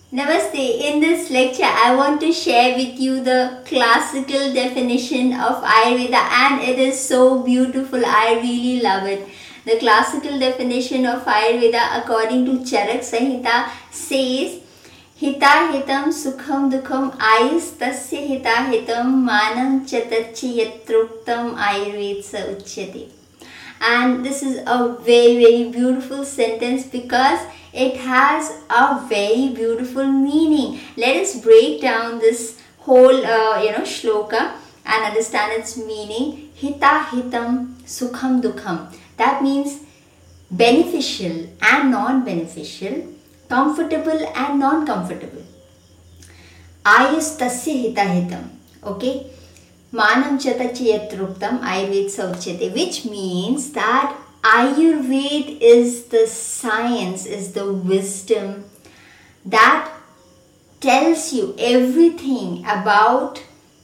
Namaste. In this lecture, I want to share with you the classical definition of Ayurveda, and it is so beautiful. I really love it. The classical definition of Ayurveda, according to Charak Samhita, says, Hita hitam sukham dukham ayus tasya hita hitam manam chatacchi yatruktam ayurvedsa uchyate. And this is a very beautiful sentence because it has a very beautiful meaning. Let us break down this whole shloka and understand its meaning. Hita hitam sukham dukham. That means beneficial and non-beneficial, comfortable and non-comfortable. Ayus tasya hita hitam. Okay. Manam chatachi yatruktam ayurvedsa uchyate, which means that Ayurveda is the science, is the wisdom that tells you everything about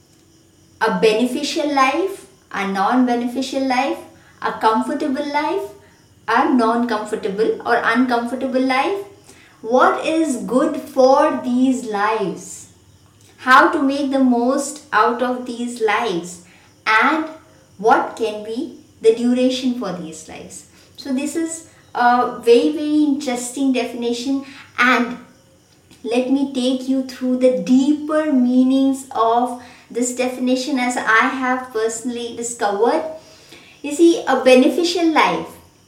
a beneficial life, a non-beneficial life, a comfortable life, a non-comfortable or uncomfortable life. What is good for these lives? How to make the most out of these lives, and what can be the duration for these lives. So this is a very interesting definition, and let me take you through the deeper meanings of this definition as I have personally discovered. You see, a beneficial life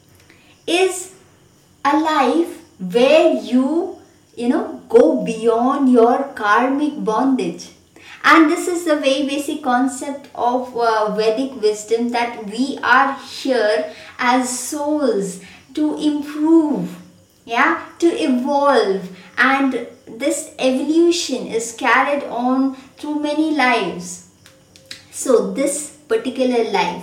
is a life where you go beyond your karmic bondage. And this is the very basic concept of Vedic wisdom, that we are here as souls to improve, to evolve, and this evolution is carried on through many lives. So this particular life,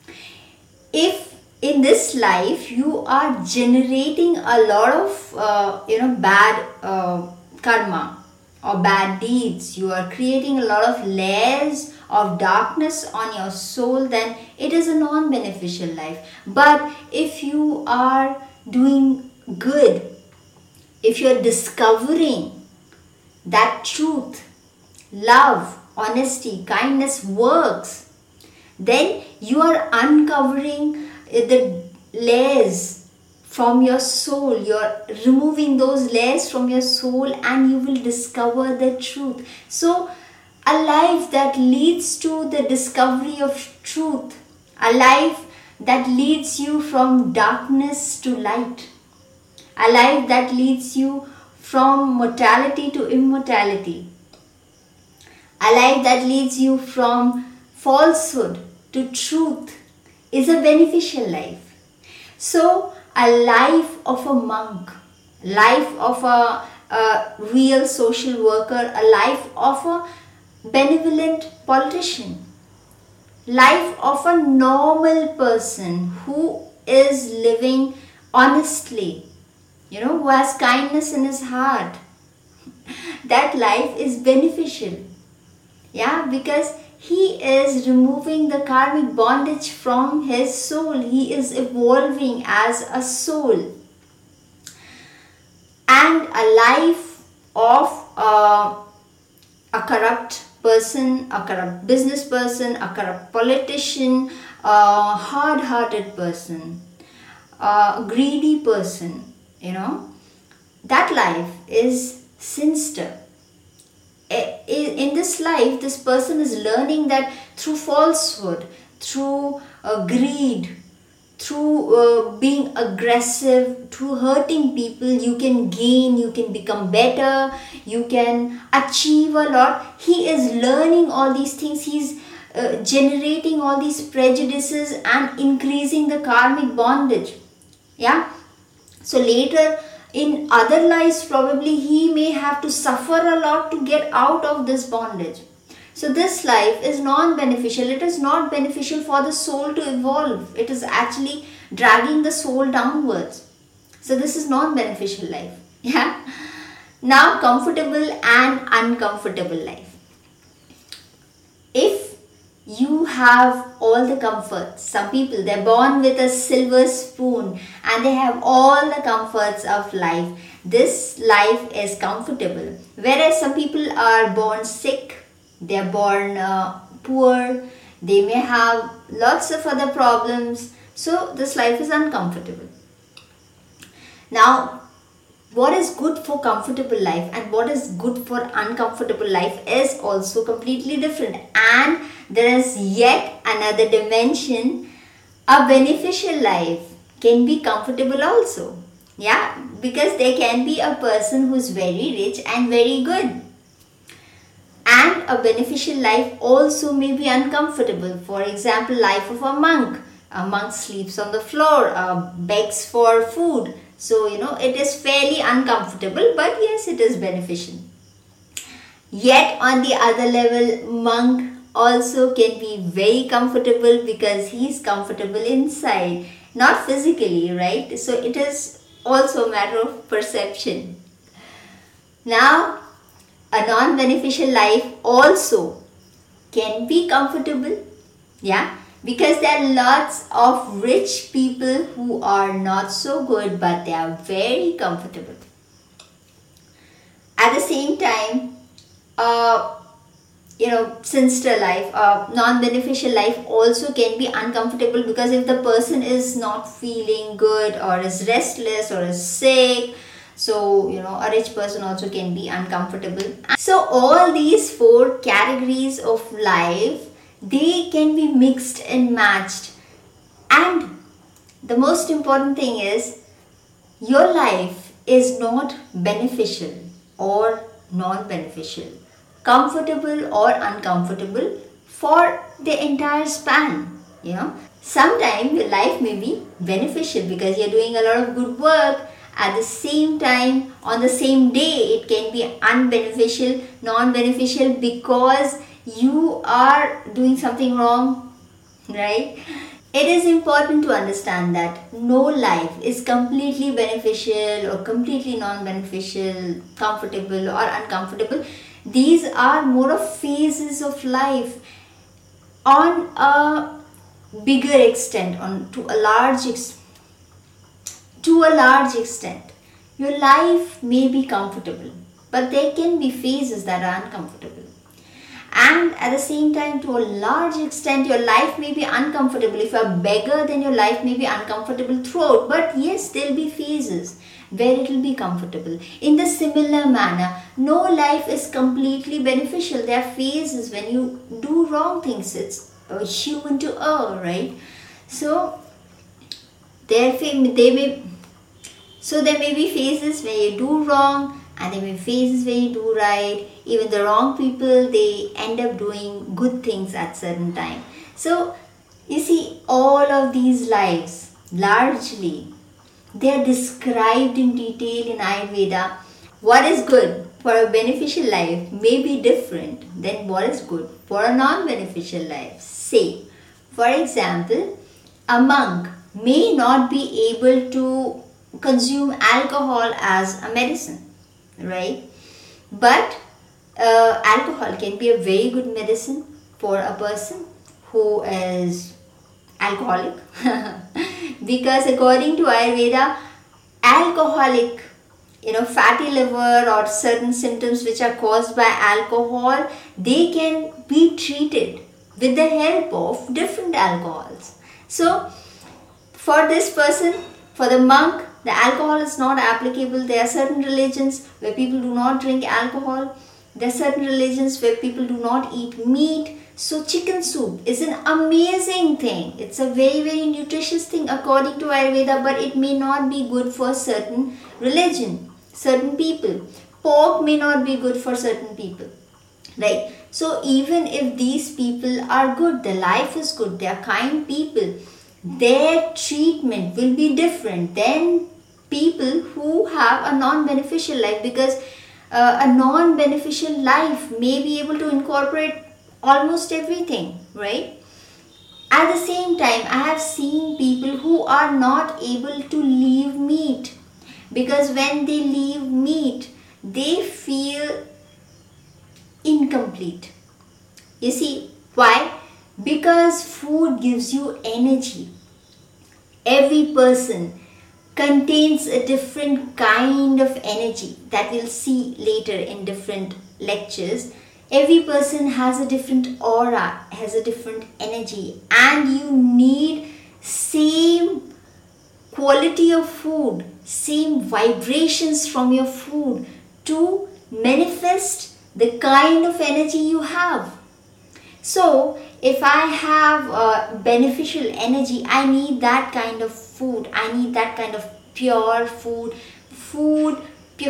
if in this life you are generating a lot of bad karma or bad deeds, you are creating a lot of layers of darkness on your soul, then it is a non-beneficial life. But if you are doing good, if you are discovering that truth, love, honesty, kindness works, then you are uncovering the layers from your soul. You're removing those layers from your soul and you will discover the truth. So a life that leads to the discovery of truth, a life that leads you from darkness to light, a life that leads you from mortality to immortality, a life that leads you from falsehood to truth, is a beneficial life. So a life of a monk, life of a real social worker, a life of a benevolent politician, life of a normal person who is living honestly, who has kindness in his heart, that life is beneficial. Because he is removing the karmic bondage from his soul. He is evolving as a soul. And a life of a corrupt person, a corrupt business person, a corrupt politician, a hard-hearted person, a greedy person, that life is sinister. In this life, this person is learning that through falsehood, through greed, through being aggressive, through hurting people, you can gain, you can become better, you can achieve a lot. He is learning all these things. He's generating all these prejudices and increasing the karmic bondage. So later, in other lives, probably he may have to suffer a lot to get out of this bondage. So this life is non-beneficial. It is not beneficial for the soul to evolve. It is actually dragging the soul downwards. So this is non-beneficial life. Now, comfortable and uncomfortable life. If you have all the comforts. Some people, they're born with a silver spoon and they have all the comforts of life. this life is comfortable. Whereas some people are born sick, they are born poor, they may have lots of other problems. So this life is uncomfortable. Now, what is good for comfortable life and what is good for uncomfortable life is also completely different. And there is yet another dimension. A beneficial life can be comfortable also. Yeah, because there can be a person who is very rich and very good. And a beneficial life also may be uncomfortable. For example, life of a monk. A monk sleeps on the floor, begs for food. So, it is fairly uncomfortable, but yes, it is beneficial. Yet on the other level, monk also can be very comfortable because he is comfortable inside, not physically, right? So it is also a matter of perception. Now, a non-beneficial life also can be comfortable, yeah, because there are lots of rich people who are not so good, but they are very comfortable. At the same time, sinister life, non-beneficial life also can be uncomfortable, because if the person is not feeling good or is restless or is sick, so a rich person also can be uncomfortable. So all these four categories of life, they can be mixed and matched. And the most important thing is, your life is not beneficial or non-beneficial, comfortable or uncomfortable for the entire span. Sometimes your life may be beneficial because you're doing a lot of good work. At the same time, on the same day, it can be unbeneficial, non-beneficial, because you are doing something wrong, right? It is important to understand that no life is completely beneficial or completely non-beneficial, comfortable or uncomfortable. These are more of phases of life on a bigger extent, to a large extent. Your life may be comfortable, but there can be phases that are uncomfortable. And at the same time, to a large extent, your life may be uncomfortable. If you are a beggar, then your life may be uncomfortable throughout. But yes, there will be phases where it will be comfortable. In the similar manner, no life is completely beneficial. There are phases when you do wrong things. It's human to err, right? So there may be phases where you do wrong, and there may be phases where you do right. Even the wrong people, they end up doing good things at certain time. So you see, all of these lives, largely, they are described in detail in Ayurveda. What is good for a beneficial life may be different than what is good for a non-beneficial life. Say, for example, a monk may not be able to consume alcohol as a medicine, right? But alcohol can be a very good medicine for a person who is alcoholic. Because according to Ayurveda, alcoholic, fatty liver or certain symptoms which are caused by alcohol, they can be treated with the help of different alcohols. So for this person, for the monk, the alcohol is not applicable. There are certain religions where people do not drink alcohol. There are certain religions where people do not eat meat. So chicken soup is an amazing thing. It's a very, very nutritious thing according to Ayurveda, but it may not be good for certain religion, certain people. Pork may not be good for certain people, right? So even if these people are good, their life is good, they are kind people, their treatment will be different than people who have a non-beneficial life, because a non-beneficial life may be able to incorporate almost everything, right? At the same time, I have seen people who are not able to leave meat, because when they leave meat, they feel incomplete. You see, why? Because food gives you energy. Every person contains a different kind of energy that we'll see later in different lectures. Every person has a different aura, has a different energy, and you need same quality of food, same vibrations from your food to manifest the kind of energy you have. So if I have beneficial energy, I need that kind of food. I need that kind of pure food, food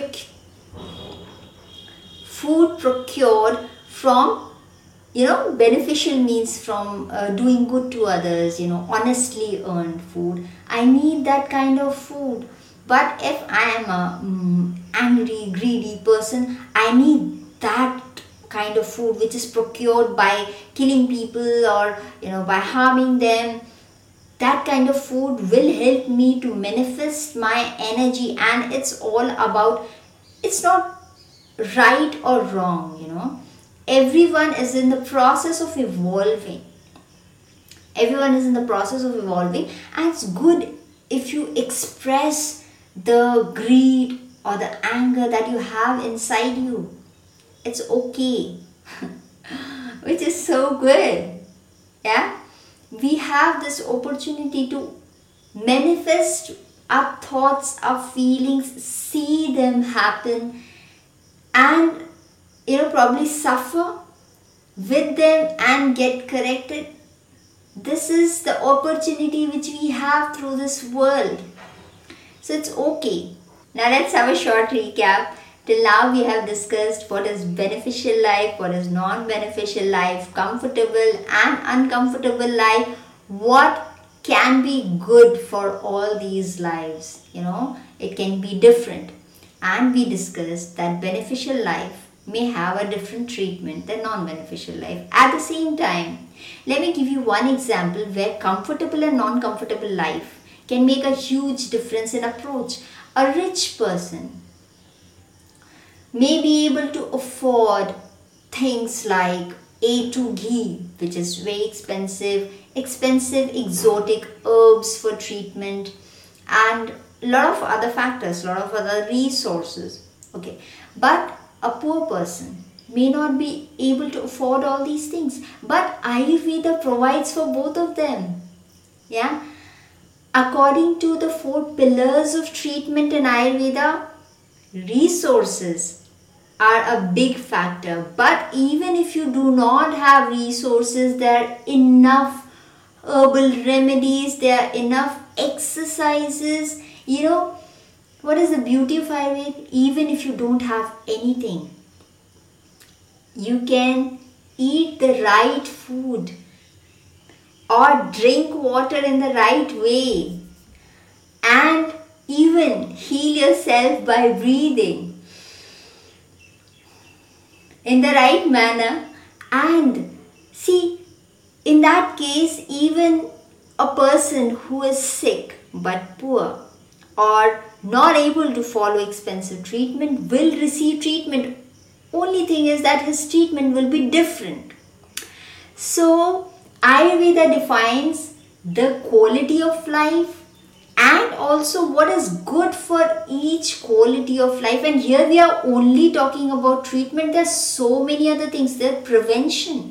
procured from, beneficial means from doing good to others, honestly earned food. I need that kind of food. But if I am a angry, greedy person, I need that kind of food which is procured by killing people or by harming them. That kind of food will help me to manifest my energy. And it's all about, it's not right or wrong. Everyone is in the process of evolving. Everyone is in the process of evolving, and it's good if you express the greed or the anger that you have inside you. It's okay. Which is so good. Yeah, we have this opportunity to manifest our thoughts, our feelings, see them happen, and probably suffer with them and get corrected. This is the opportunity which we have through this world. So it's okay. Now let's have a short recap. Till now we have discussed what is beneficial life, what is non-beneficial life, comfortable and uncomfortable life, what can be good for all these lives. It can be different. And we discussed that beneficial life may have a different treatment than non-beneficial life. At the same time, let me give you one example where comfortable and non-comfortable life can make a huge difference in approach. A rich person may be able to afford things like A2 ghee, which is very expensive exotic herbs for treatment, and a lot of other factors, a lot of other resources. Okay, but a poor person may not be able to afford all these things, but Ayurveda provides for both of them. Yeah, according to the 4 pillars of treatment in Ayurveda, resources are a big factor. But even if you do not have resources, there are enough herbal remedies, there are enough exercises. What is the beauty of Ayurveda? Even if you don't have anything, you can eat the right food or drink water in the right way and even heal yourself by breathing in the right manner. And see, in that case, even a person who is sick but poor or not able to follow expensive treatment will receive treatment. Only thing is that his treatment will be different. So Ayurveda defines the quality of life and also what is good for each quality of life. And here we are only talking about treatment. There are so many other things. There prevention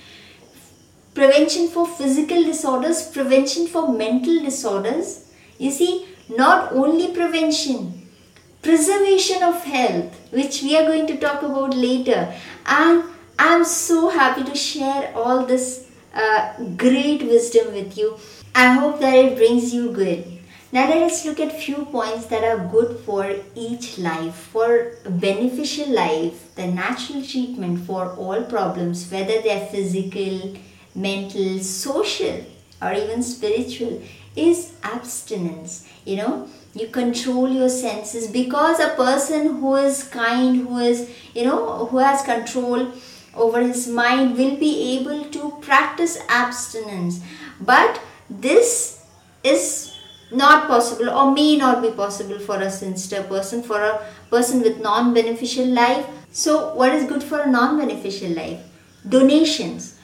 for physical disorders, prevention for mental disorders. You see, not only prevention, preservation of health, which we are going to talk about later. And I'm so happy to share all this great wisdom with you. I hope that it brings you good. Now let us look at few points that are good for each life. For beneficial life, the natural treatment for all problems, whether they are physical, mental, social or even spiritual, is abstinence. You control your senses, because a person who is kind, who has control over his mind will be able to practice abstinence. But this is not possible or may not be possible for a sincere person, for a person with non-beneficial life. So what is good for a non-beneficial life? Donations.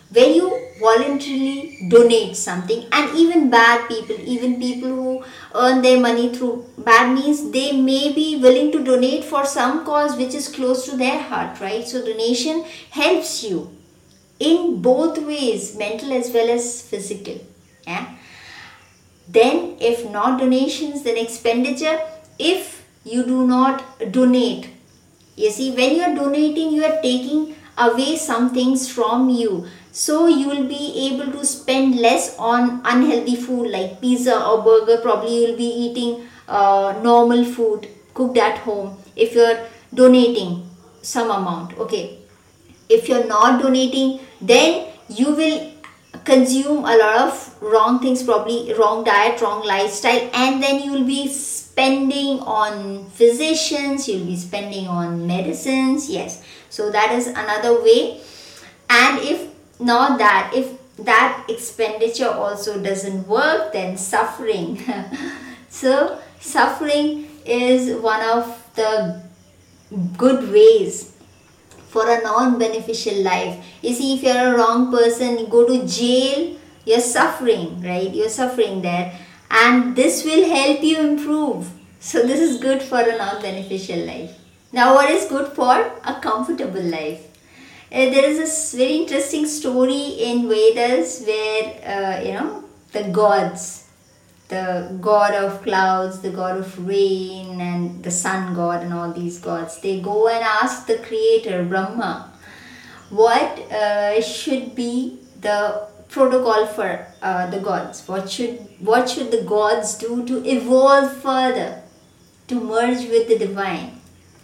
when you voluntarily donate something. And even bad people, even people who earn their money through bad means, they may be willing to donate for some cause which is close to their heart, right? So donation helps you in both ways, mental as well as physical. Yeah. Then if not donations, then expenditure. If you do not donate, you see, when you are donating, you are taking away some things from you. So you will be able to spend less on unhealthy food like pizza or burger. Probably you will be eating normal food cooked at home if you are donating some amount. Okay. If you're not donating, then you will consume a lot of wrong things, probably wrong diet, wrong lifestyle, and then you will be spending on physicians, you'll be spending on medicines. Yes, so that is another way. And if not that, if that expenditure also doesn't work, then suffering. So suffering is one of the good ways for a non-beneficial life. You see, if you're a wrong person, you go to jail, you're suffering, right? You're suffering there, and this will help you improve. So this is good for a non-beneficial life. Now, what is good for a comfortable life? There is this very interesting story in Vedas where the gods, the god of clouds, the god of rain, and the sun god, and all these gods, they go and ask the creator Brahma what should be the protocol for the gods. What should the gods do to evolve further, to merge with the divine?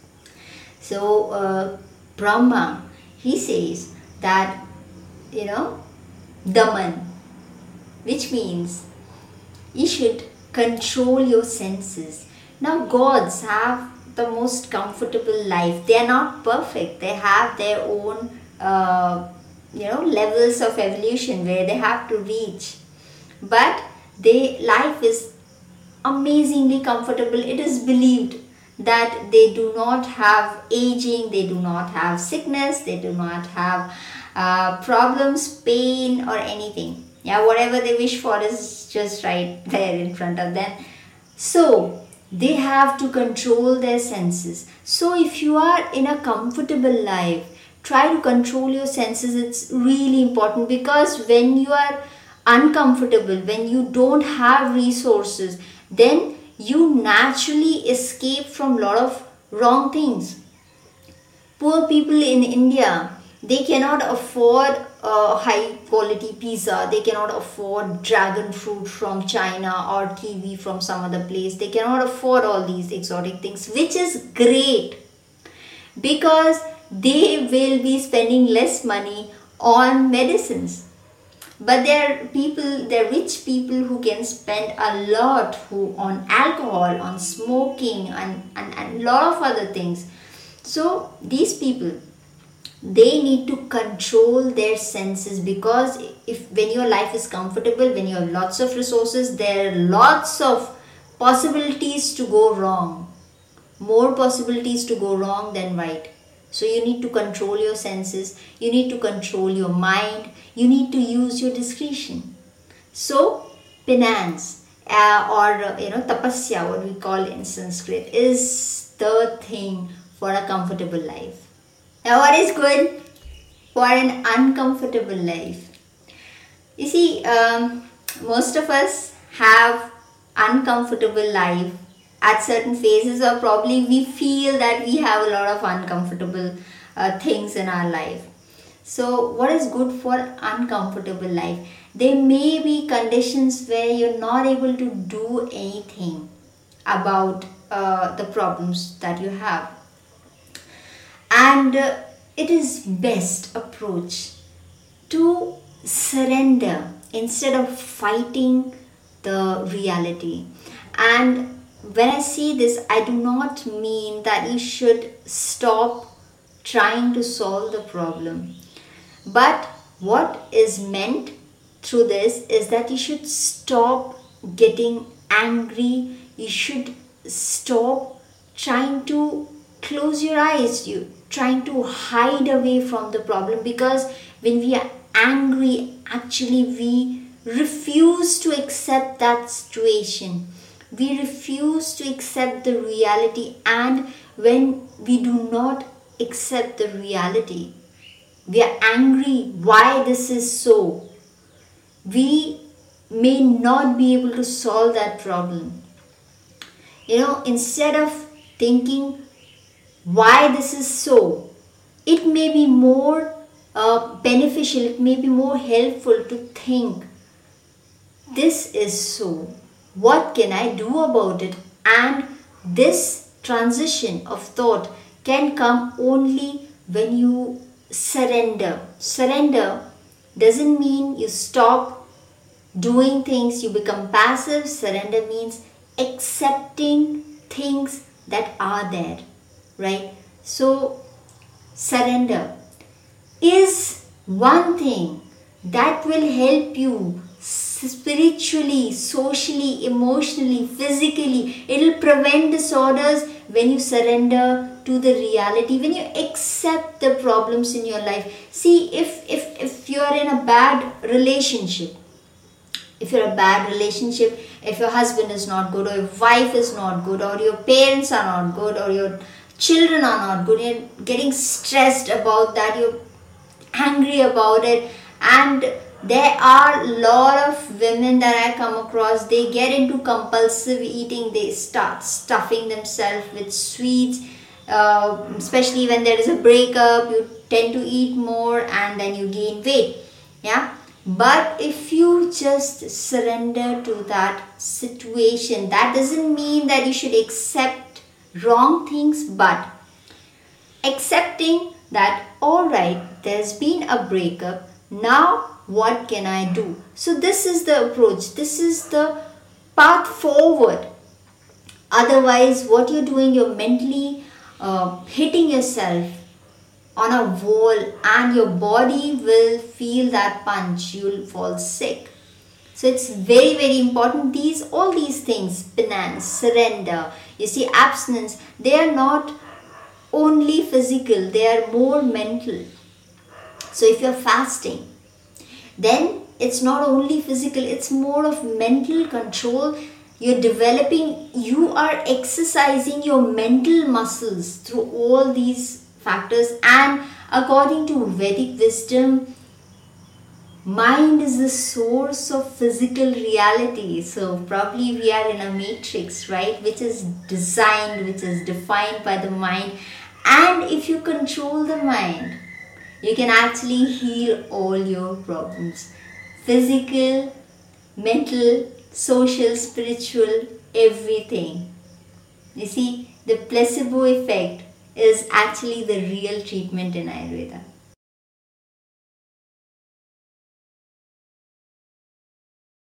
So Brahma, he says that Daman, which means you should control your senses. Now gods have the most comfortable life. They are not perfect. They have their own levels of evolution where they have to reach. But life is amazingly comfortable. It is believed that they do not have aging, they do not have sickness, they do not have problems, pain or anything. Yeah, whatever they wish for is just right there in front of them. So they have to control their senses. So if you are in a comfortable life, try to control your senses. It's really important, because when you are uncomfortable, when you don't have resources, then you naturally escape from a lot of wrong things. Poor people in India, they cannot afford high quality pizza, they cannot afford dragon fruit from China or kiwi from some other place. They cannot afford all these exotic things, which is great, because they will be spending less money on medicines. But there are rich people who can spend a lot on alcohol, on smoking, and a lot of other things. So these people, they need to control their senses, because when your life is comfortable, when you have lots of resources, there are lots of possibilities to go wrong. More possibilities to go wrong than right. So you need to control your senses, you need to control your mind, you need to use your discretion. So penance tapasya, what we call in Sanskrit, is the thing for a comfortable life. Now what is good for an uncomfortable life? You see, most of us have uncomfortable life at certain phases, or probably we feel that we have a lot of uncomfortable things in our life. So what is good for uncomfortable life? There may be conditions where you're not able to do anything about the problems that you have, and it is best approach to surrender instead of fighting the reality. And when I say this, I do not mean that you should stop trying to solve the problem. But what is meant through this is that you should stop getting angry. You should stop trying to close your eyes. You trying to hide away from the problem, because when we angry, actually we refuse to accept that situation. We refuse to accept the reality, and when we do not accept the reality, we are angry why this is so. We may not be able to solve that problem. Instead of thinking why this is so, it may be more beneficial, it may be more helpful to think, this is so, what can I do about it? And this transition of thought can come only when you surrender. Surrender doesn't mean you stop doing things, you become passive. Surrender means accepting things that are there, right? So surrender is one thing that will help you spiritually, socially, emotionally, physically. It will prevent disorders when you surrender to the reality, when you accept the problems in your life. See, if you are in a bad relationship, if your husband is not good, or your wife is not good, or your parents are not good, or your children are not good, you're getting stressed about that, you're angry about it. And there are a lot of women that I come across, they get into compulsive eating, they start stuffing themselves with sweets, especially when there is a breakup, you tend to eat more and then you gain weight. Yeah. But if you just surrender to that situation, that doesn't mean that you should accept wrong things, but accepting that, alright, there's been a breakup, now what can I do? So this is the approach, this is the path forward. Otherwise, what you're doing, you're mentally hitting yourself on a wall, and your body will feel that punch, you'll fall sick. So it's very, very important. All these things, penance, surrender, you see, abstinence, they are not only physical, they are more mental. So if you're fasting, then it's not only physical, it's more of mental control. You are exercising your mental muscles through all these factors. And according to Vedic wisdom, mind is the source of physical reality. So probably we are in a matrix, right, which is designed, which is defined by the mind. And if you control the mind, you can actually heal all your problems. Physical, mental, social, spiritual, everything. You see, the placebo effect is actually the real treatment in Ayurveda.